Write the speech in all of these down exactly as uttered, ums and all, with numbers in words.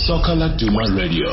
Soka Laduma Radio.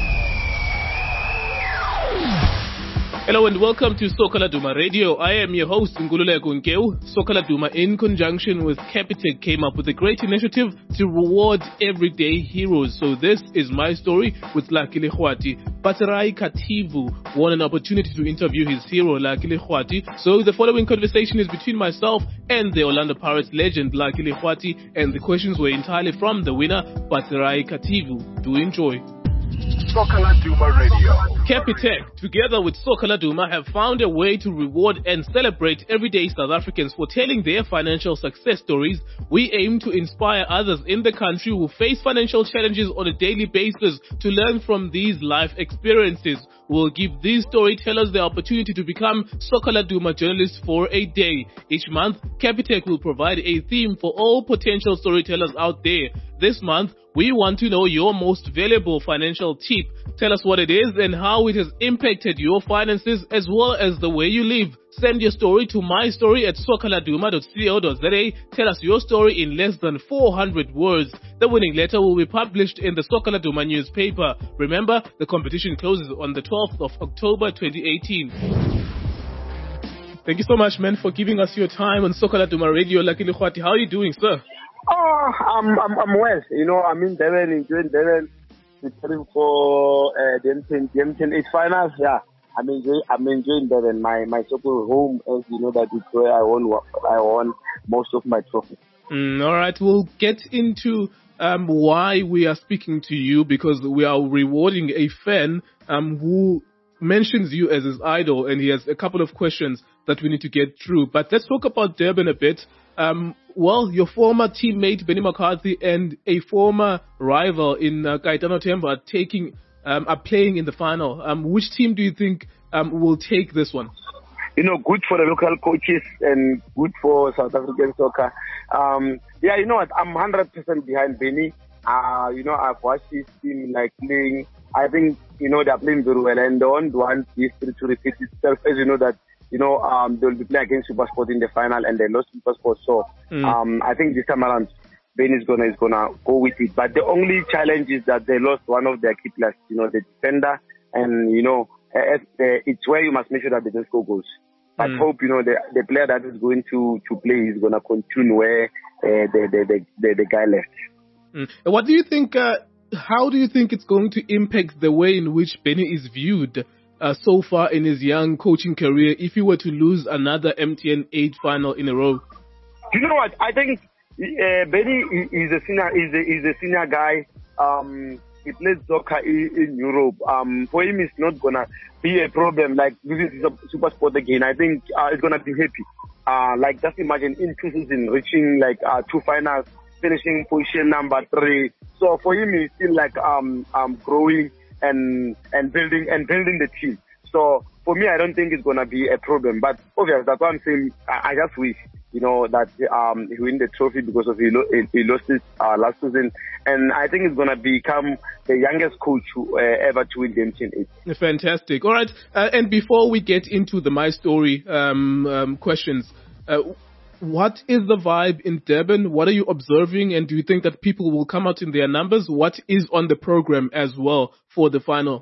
Hello and welcome to Soka Laduma Radio. I am your host, Ngululeko Nkeu. Soka Laduma, in conjunction with Capitec, came up with a great initiative to reward everyday heroes. So this is my story with Lucky Lekhwati. Batarai Kativu won an opportunity to interview his hero, Lucky Lekhwati. So the following conversation is between myself and the Orlando Pirates legend, Lucky Lekhwati, and the questions were entirely from the winner, Batarai Kativu. Do enjoy. Soka Laduma Radio. Capitec, together with Soka Laduma, have found a way to reward and celebrate everyday South Africans for telling their financial success stories. We aim to inspire others in the country who face financial challenges on a daily basis to learn from these life experiences. We'll give these storytellers the opportunity to become Soka Laduma journalists for a day. Each month, Capitec will provide a theme for all potential storytellers out there. This month, we want to know your most valuable financial tip. Tell us what it is and how it has impacted your finances as well as the way you live. Send your story to my story at sokaladuma dot co dot za. Tell us your story in less than four hundred words. The winning letter will be published in the Soka Laduma newspaper. Remember, the competition closes on the twelfth of October twenty eighteen. Thank you so much, man, for giving us your time on Soka Laduma Radio. Lucky Lekhwati, how are you doing, sir? Oh, I'm, I'm, I'm well. You know, I'm in Durban, enjoying Durban, preparing for uh, the M ten, the M ten eight finals. Yeah, I'm enjoying, I'm enjoying Durban. My, my soccer home, as you know, that is where I won, I won most of my trophies. Mm, all right, we'll get into um, why we are speaking to you, because we are rewarding a fan um, who mentions you as his idol, and he has a couple of questions that we need to get through. But let's talk about Durban a bit. Um, well, your former teammate Benny McCarthy and a former rival in uh, Kaitano Temba are taking, um, are playing in the final. Um, which team do you think um, will take this one? You know, good for the local coaches and good for South African soccer. Um, yeah, you know what? I'm one hundred percent behind Benny. Uh, you know, I've watched his team like playing. I think, you know, they're playing very well and they don't want history to repeat itself. As you know that, you know, um, they'll be playing against SuperSport in the final and they lost SuperSport. So, mm. um, I think this time around, Ben is gonna, is gonna go with it. But the only challenge is that they lost one of their key players, you know, the defender. And, you know, uh, it's where you must make sure that they don't score goals. But mm. hope, you know, the, the player that is going to, to play is gonna continue where, uh, the, the, the, the, the guy left. Mm. What do you think, uh, how do you think it's going to impact the way in which Benny is viewed Uh, so far in his young coaching career, if he were to lose another M T N eight final in a row? You know what? I think uh, Benny is a senior, is a, is a senior guy. Um, he plays soccer in, in Europe. Um, for him, it's not gonna be a problem. Like this is a super sport again. I think uh, it's gonna be happy. Uh, like just imagine in two seasons reaching like uh, two finals, finishing position number three. So for him, he's still like um um growing and and building and building the team. So for me, I don't think it's gonna be a problem. But obviously, that's what I'm saying. I, I just wish, you know, that um he win the trophy because of he, lo- he lost it uh, last season, and I think it's gonna become the youngest coach who, uh, ever to win the M T N eight. Fantastic. All right, uh, and before we get into the my story um, um questions. Uh, What is the vibe in Durban? What are you observing? And do you think that people will come out in their numbers? What is on the program as well for the final?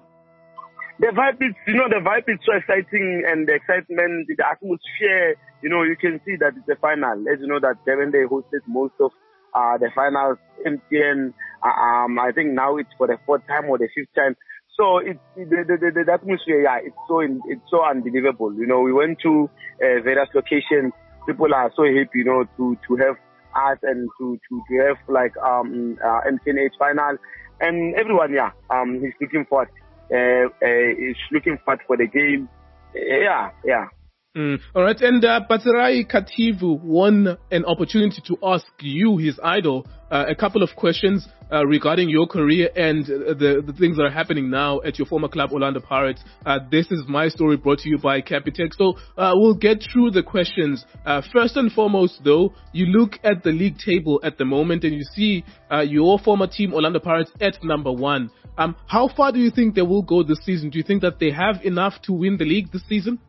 The vibe is, you know, the vibe is so exciting, and the excitement, the atmosphere, you know, you can see that it's a final. As you know that Durban, they hosted most of uh, the finals, M T N, uh, um, I think now it's for the fourth time or the fifth time. So it's the, the, the, the atmosphere, yeah, it's so, in, it's so unbelievable. You know, we went to uh, various locations. People are so happy, you know, to, to have us and to, to, to have like um uh, M T N eight final, and everyone, yeah, um, he's looking forward, uh, uh, he's looking forward for the game, yeah, yeah. Mm. All right, and uh, Batarai Kativu won an opportunity to ask you, his idol, uh, a couple of questions uh, regarding your career and uh, the, the things that are happening now at your former club, Orlando Pirates. Uh, this is my story brought to you by Capitec. So uh, we'll get through the questions. Uh, first and foremost, though, you look at the league table at the moment and you see uh, your former team, Orlando Pirates, at number one. Um, how far do you think they will go this season? Do you think that they have enough to win the league this season?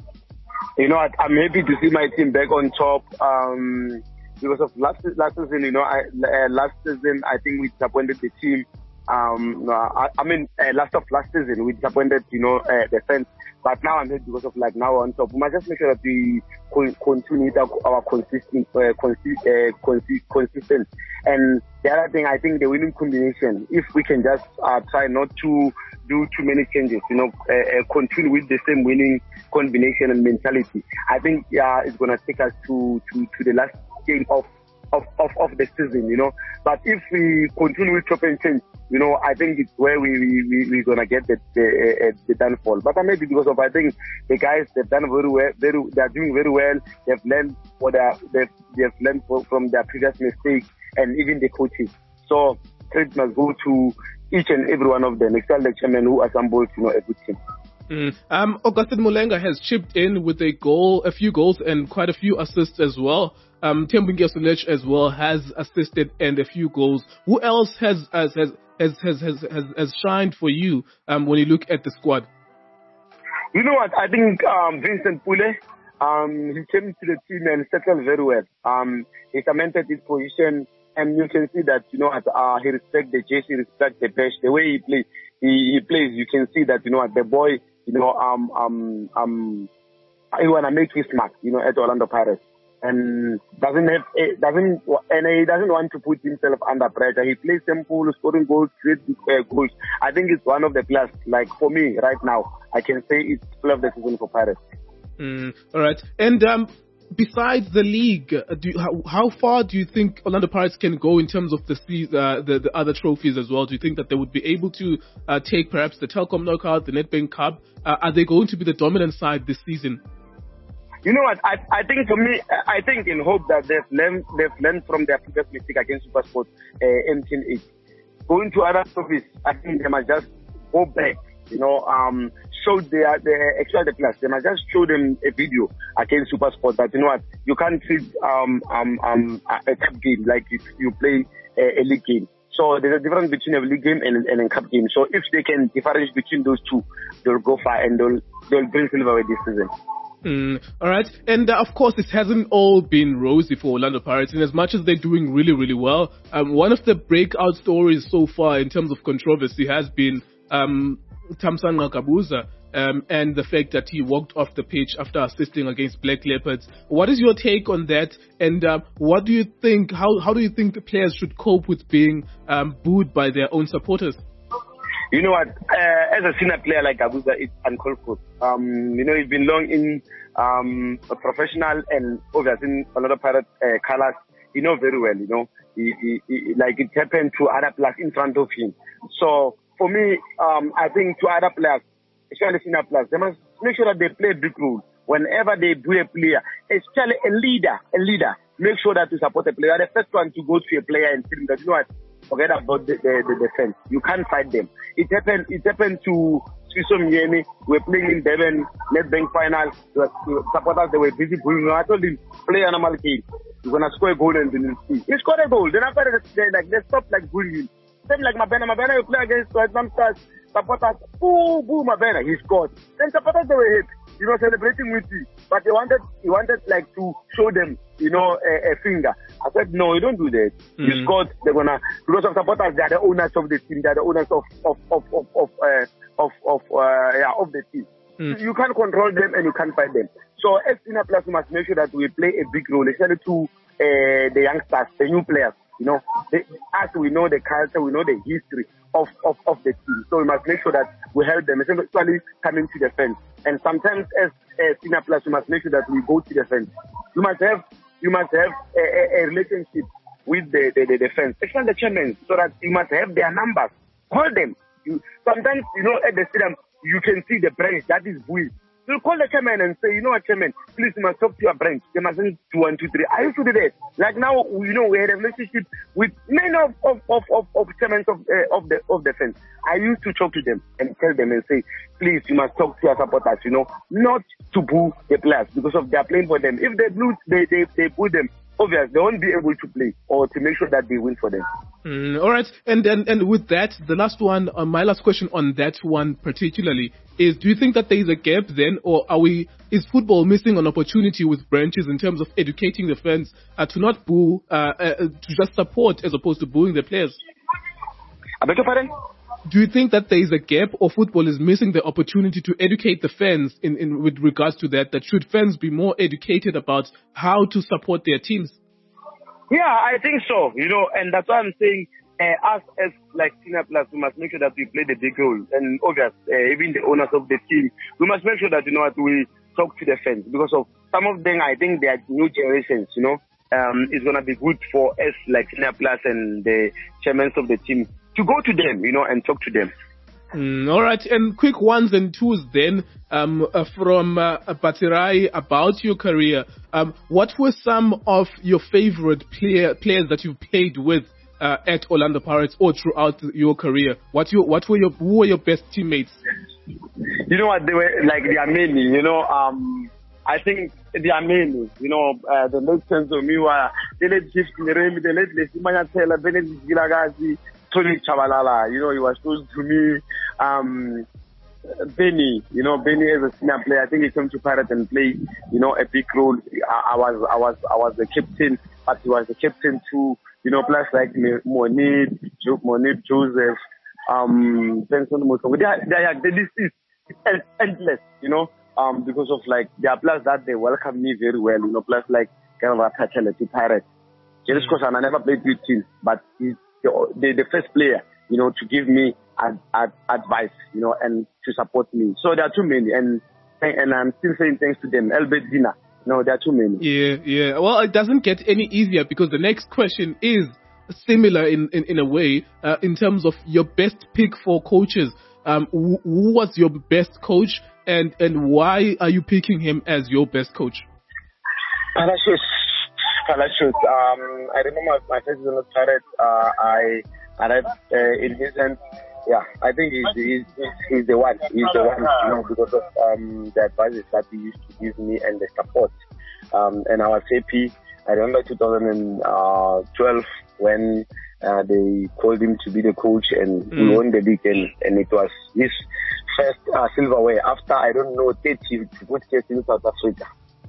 You know, I'm happy to see my team back on top. Um, because of last last season, you know, I, uh, last season I think we disappointed the team. Um, uh, I, I mean, uh, last of last season, we disappointed, you know, uh, the fans. But now I'm here because of like now on top. We must just make sure that we con- continue our, our consistent, uh, consi- uh, consi- consistent. And the other thing, I think the winning combination, if we can just uh, try not to do too many changes, you know, uh, uh, continue with the same winning combination and mentality, I think yeah, it's going to take us to, to, to the last game of, of, of, of the season, you know. But if we continue with chop and change, you know, I think it's where we, we, we, we're going to get the, the, uh, the downfall. But maybe because of, I think the guys, they've done very well, very, they're doing very well. They've learned what they they've, they've learned from their previous mistakes, and even the coaches. So credit must go to each and every one of them, except the chairman who assembled, you know, a good team. Mm. Um, Augustine Molenga has chipped in with a goal, a few goals, and quite a few assists as well. Um, Tembunge Solech as well has assisted and a few goals. Who else has has has has has has, has, has shined for you um, when you look at the squad? You know what? I think um, Vincent Pule, um, he came to the team and settled very well. Um, he cemented his position, and you can see that, you know, at, uh, he respects the jersey, he respects the bench, the way he plays. He, he plays. You can see that, you know, the boy, you know, um, um, um, he wanna make his mark, you know, at Orlando Pirates, and doesn't have, doesn't, and he doesn't want to put himself under pressure. He plays simple, scoring goals, create uh, goals. I think it's one of the players. Like for me, right now, I can say it's player of the season for Pirates. Mm, all right, and um. Besides the league, do you, how, how far do you think Orlando Pirates can go in terms of the uh, the, the other trophies as well? Do you think that they would be able to uh, take perhaps the Telkom Knockout, the Nedbank Cup? Uh, are they going to be the dominant side this season? You know what? I I think for me, I think in hope that they've learned they've learned from their previous mistake against SuperSport uh, M T N eight. Going to other trophies, I think they must just go back. You know, um, show their, their actual the players. They must just show them a video against SuperSport that, you know what, you can't treat um, um, um, a cup game like you, you play a, a league game. So there's a difference between a league game and, and a cup game. So if they can differentiate between those two, they'll go far and they'll, they'll bring silverware this season. Mm, all right. And uh, of course, it hasn't all been rosy for Orlando Pirates. And as much as they're doing really, really well, um, one of the breakout stories so far in terms of controversy has been um, Thamsanqa Kabuza um, and the fact that he walked off the pitch after assisting against Black Leopards. What is your take on that? And uh, what do you think? How how do you think the players should cope with being um, booed by their own supporters? You know what? Uh, as a senior player like Kabuza, it's uncalled for. Um, you know, he's been long in um, a professional and obviously in a lot of Pirate uh, colors. You know very well. You know, he, he, he, like it happened to other players in front of him. So. For me, um, I think to other players, especially senior players, they must make sure that they play a big role. Whenever they do a player, especially a leader, a leader, make sure that you support a player. The first one to go to a player and tell him that, you know what, forget about the, the, the defense. You can't fight them. It happened, it happened to Swiso Mjeni. We were playing in Devon, Nedbank final. The supporters, they were busy bullying. I told him, play a normal game. You're going to score a goal and then you'll see. He scored a goal. Then after that, they, like, they stopped like bullying. Same like Mabena. Mabena, you play against Vietnam Stars, supporters, boo, boo, Mabena, he scored. Then supporters, they were hit, you know, celebrating with you. But he wanted, he wanted like to show them, you know, a, a finger. I said, no, you don't do that. Mm-hmm. You scored, they're gonna, because of supporters, they are the owners of the team, they are the owners of, of, of, of, of, uh, of, of, uh, yeah, of the team. Mm-hmm. You can't control them and you can't fight them. So as senior players, we must make sure that we play a big role, especially to uh, the youngsters, the new players. You know, they, as we know the culture, we know the history of, of, of the team. So we must make sure that we help them, especially coming to the fence. And sometimes as a senior players, we must make sure that we go to the fence. You must have, you must have a, a, a relationship with the, the, the defense, especially the chairman, so that you must have their numbers. Call them. You, sometimes, you know, at the stadium, you can see the branch that is buoyed. You call the chairman and say, you know what, chairman, please, you must talk to your branch. They mustn't do one, two, three. I used to do that. Like now, you know, we had a relationship with many of of of of, of chairmen of uh, of the of the fence. I used to talk to them and tell them and say, please, you must talk to your supporters. You know, not to boo the players because of they are playing for them. If they boo, they they they boo them. Obviously, they won't be able to play or to make sure that they win for them. Mm, all right, and then and with that, the last one, uh, my last question on that one particularly is: do you think that there is a gap then, or are we? Is football missing an opportunity with branches in terms of educating the fans uh, to not boo, uh, uh, to just support as opposed to booing the players? I beg your pardon? Do you think that there is a gap, or football is missing the opportunity to educate the fans in, in with regards to that? That should fans be more educated about how to support their teams? Yeah, I think so. You know, and that's why I'm saying uh, us as like Senior Plus, we must make sure that we play the big role. And obvious, uh, even the owners of the team, we must make sure that, you know what, we talk to the fans, because of some of them, I think they are new generations, you know. Um, it's going to be good for us like Senior Plus and the chairmen of the team to go to them, you know, and talk to them. Mm, all right, and quick ones and twos then um, uh, from uh, Batirai about your career. Um, what were some of your favorite player, players that you've played with uh, at Orlando Pirates or throughout your career? What you what were your who were your best teammates? You know what, they were like they are many. You know, um, I think they are many. You know, uh, the late Senzo Miwa, the late Gift Niremi, the late Lesimanya Taylor, Benedict Gilagazi, Tony Chabalala. You know, he was close to me. Um, Benny, you know, Benny as a senior player, I think he came to Pirates and played, you know, a big role. I, I was, I was, I was the captain, but he was the captain too. You know, plus like Monid, Monid Joseph, um, Benson Moto. They are, they are, the list is endless, you know, um, because of like their plus that they welcome me very well, you know, plus like kind of a Pachele to Pirates. Jerry Scosan, I never played with him, but he's the, the, the first player, you know, to give me ad, ad, advice, you know, and to support me. So there are too many, and and I'm still saying thanks to them. Elbert Dina, no, there are too many. Yeah, yeah. Well, it doesn't get any easier, because the next question is similar in, in, in a way, uh, in terms of your best pick for coaches. Um, who, who was your best coach, and, and why are you picking him as your best coach? Palacios. Palacios. Um, I remember my first season of Pirates. Uh, I arrived uh, in his hands. Yeah, I think he's, he's, he's, he's the one. He's the one, you know, because of um, the advice that he used to give me and the support. Um, and I was happy. I remember two thousand twelve when uh, they called him to be the coach, and mm. we won the league, and, and it was his first uh, silverware after, I don't know, thirty good years in South Africa.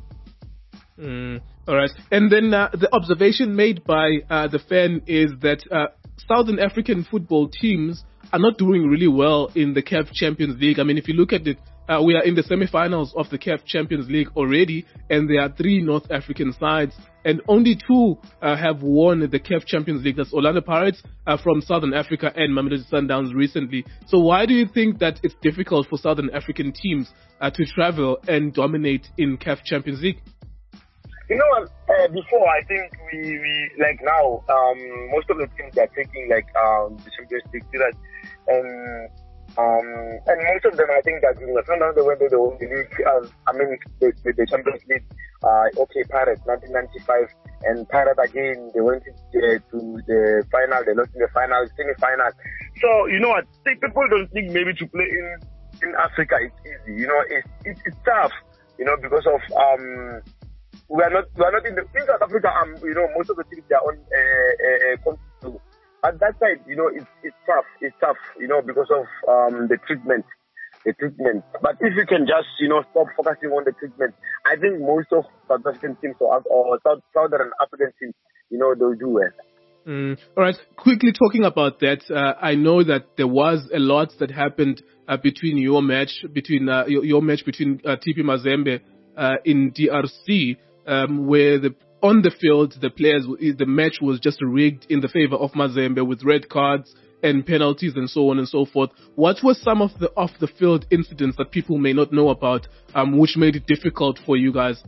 Mm. All right. And then uh, the observation made by uh, the fan is that uh, Southern African football teams are not doing really well in the C A F Champions League. I mean, if you look at it, uh, we are in the semi-finals of the C A F Champions League already, and there are three North African sides, and only two uh, have won the C A F Champions League. That's Orlando Pirates uh, from Southern Africa and Mamelodi Sundowns recently. So why do you think that it's difficult for Southern African teams uh, to travel and dominate in C A F Champions League? You know what, uh, before, I think we, we like now, um, most of the teams are taking like um, the Champions League period, and um, and most of them, I think that, you know, sometimes they went to the whole league, um, I mean, the, the, the Champions League, uh, okay, Pirates, nineteen ninety-five, and Pirates again, they went to, uh, to the final, they lost in the final, semi-final. So, you know what, people don't think maybe to play in, in Africa it's easy, you know, it's, it's, it's tough, you know, because of, um, We are not, we are not in the, in South Africa, um, you know, most of the teams they are on, uh, uh, continent. At that side, you know, it's, it's tough, it's tough, you know, because of, um, the treatment, the treatment. But if you can just, you know, stop focusing on the treatment, I think most of South African teams or, or South, Southern African teams, you know, they'll do well. Mm. All right. Quickly talking about that, uh, I know that there was a lot that happened uh, between your match, between uh, your, your match between uh, T P Mazembe uh, in D R C. Um, where the on the field the players the match was just rigged in the favor of Mazembe with red cards and penalties and so on and so forth. What were some of the off the field incidents that people may not know about, um, which made it difficult for you guys?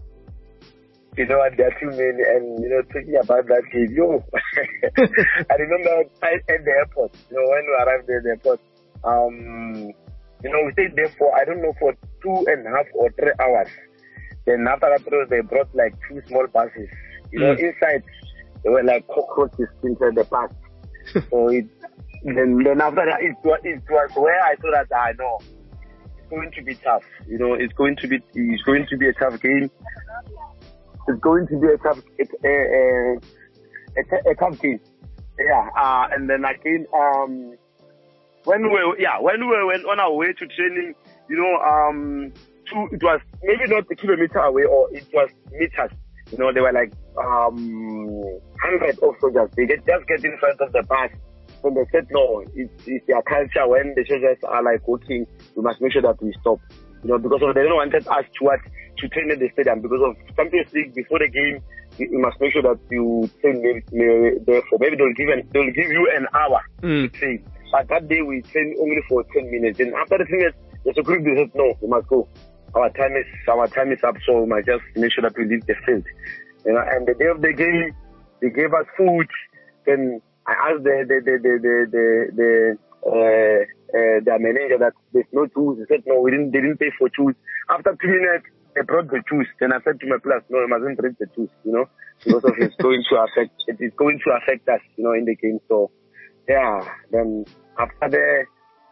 You know what, there are too many, and you know, talking about that game, yo, I remember I, at the airport, you know, when we arrived at the airport, um, you know, we stayed there for I don't know for two and a half or three hours. Then after that, they brought like two small buses. You know, mm. inside there were like cockroaches inside the bus. So it, then then after that, it was, it was where I thought that I know it's going to be tough. You know, it's going to be it's going to be a tough game. It's going to be a tough a a, a, a tough game. Yeah. Uh, and then again, um, when we were, yeah when we went on our way to training, you know, um. Two, it was maybe not a kilometer away, or it was meters. You know, they were like um hundreds of soldiers. They get, just get in front of the bus, then they said, no, it's, it's their culture. When the soldiers are like working, we must make sure that we stop. You know, because of, they don't want us to what, to train at the stadium. Because of Champions League, before the game, you, you must make sure that you train there for, maybe they'll give, an, they'll give you an hour mm. to train. But that day we train only for ten minutes. And after the minutes, the security said, no, we must go. Our time is, our time is up, so we must just make sure that we leave the field. You know, and the day of the game, they gave us food. Then I asked the the the the the the, the uh, uh, the manager that there's no juice. He said no, we didn't. They didn't pay for juice. After two minutes, they brought the juice. Then I said to my players, no, you mustn't drink the juice. You know, because of it's going to affect. It is going to affect us. You know, in the game. So yeah. Then after the.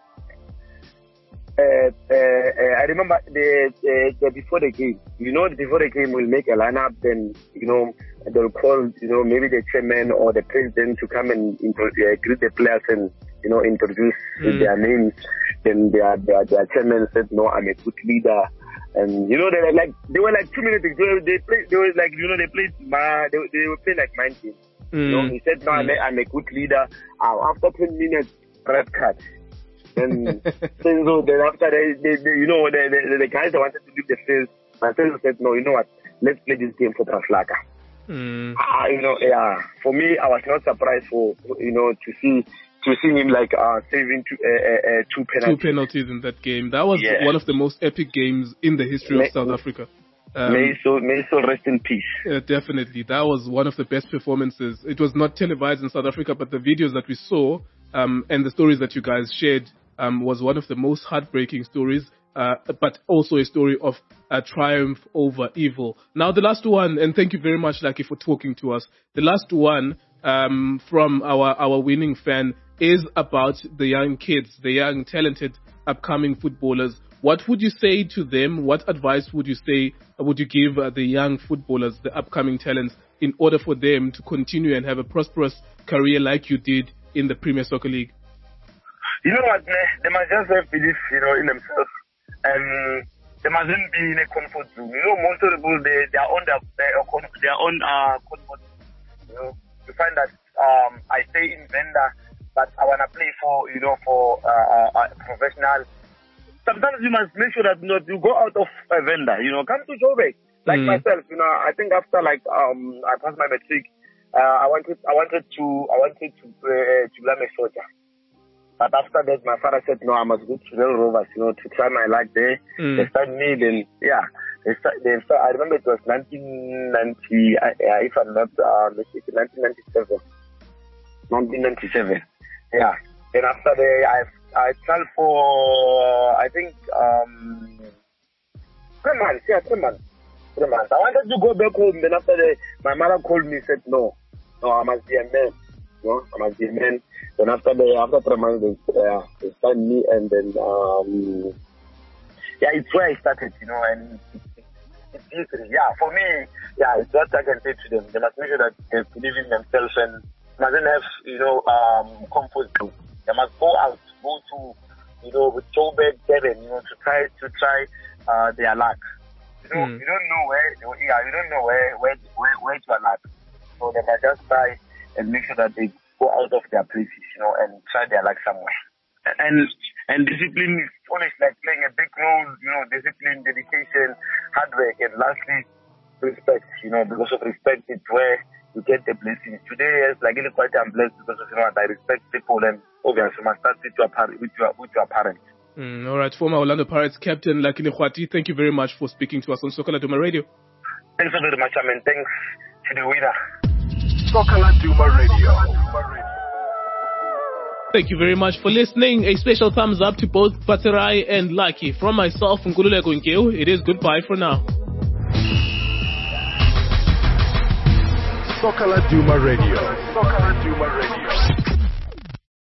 Uh, uh, uh, I remember the, the, the before the game, you know, before the game we'll make a lineup, then, you know, they'll call, you know, maybe the chairman or the president to come and intro- uh, greet the players and, you know, introduce mm. their names. Then their, their, their chairman said, no, I'm a good leader. And, you know, they were like, they were like two minutes ago, they played, they were like, you know, they played, uh, they, they were playing like nine teams. Mm. You know, he said, no, mm. I'm, a, I'm a good leader. Uh, after ten minutes, red card. And so then after they, they, they you know, the, the, the guys that wanted to leave the field, my friend said, no, you know what, let's play this game for Traslaga. Mm. Ah, you know, yeah. For me, I was not surprised for, you know, to see to see him like uh, saving two, uh, uh, two penalties. Two penalties in that game. That was yeah. one of the most epic games in the history may, of South Africa. Um, may so may so rest in peace. Uh, definitely, that was one of the best performances. It was not televised in South Africa, but the videos that we saw um, and the stories that you guys shared. Um, was one of the most heartbreaking stories, uh, but also a story of a triumph over evil. Now, the last one, and thank you very much, Lucky, for talking to us. The last one um, from our, our winning fan is about the young kids, the young, talented, upcoming footballers. What would you say to them? What advice would you say, would you give uh, the young footballers, the upcoming talents, in order for them to continue and have a prosperous career like you did in the Premier Soccer League? You know what, they must just have belief, you know, in themselves, and they mustn't be in a comfort zone. You know, most of the people, they, they are on their, their own uh, comfort zone. You know, you find that um, I stay in Venda, but I want to play for, you know, for uh, uh, professional. Sometimes you must make sure that, you know, you go out of a Venda, you know, come to Joburg. Like mm. myself, you know, I think after like um, I passed my matric, uh, I wanted, I wanted to, I wanted to, uh, to become a soldier. But after that, my father said, no, I must go to Rail Rovers, you know, to try my luck there. Mm. They started me, then, yeah. They start, they start, I remember it was nineteen ninety, uh, if I'm not uh, mistaken, nineteen ninety-seven. nineteen ninety-seven. Yeah. Then after that, I I tried for, I think, um, three months, yeah, three months. Three months. I wanted to go back home, then after that, my mother called me and said, no, no, I must be a man. You know, I must be a man. Then after the after three months, they, uh, they started me, and then um, yeah, it's where I started, you know, and it's, it's easy. Yeah, for me, yeah, it's what I can say to them. They must make sure that they believe in themselves and mustn't have, you know, um, comfort zone. They must go out, go to, you know, with Joburg, Devon, you know, to try to try uh, their luck. You know, mm. you don't know where, yeah, you don't know where where where, where to luck. So they must just try and make sure that they go out of their places, you know, and try their luck somewhere. And and discipline is always like playing a big role, you know, discipline, dedication, hard work, and lastly, respect, you know, because of respect, it's where you get the blessings. Today, it's like really quite I'm blessed because of, you know, I respect people, and obviously, you must start with your, with your, with your parents. Mm, all right, former Orlando Pirates captain Lucky Leqhwati, thank you very much for speaking to us on Soccer Laduma Radio. Thanks so very much, I mean, thanks to the winner. Soccer Laduma Radio. Thank you very much for listening. A special thumbs up to both Batserai and Lucky. From myself, Nkululeko Nkeu, it is goodbye for now. Soccer Laduma Radio. Soccer Laduma Radio.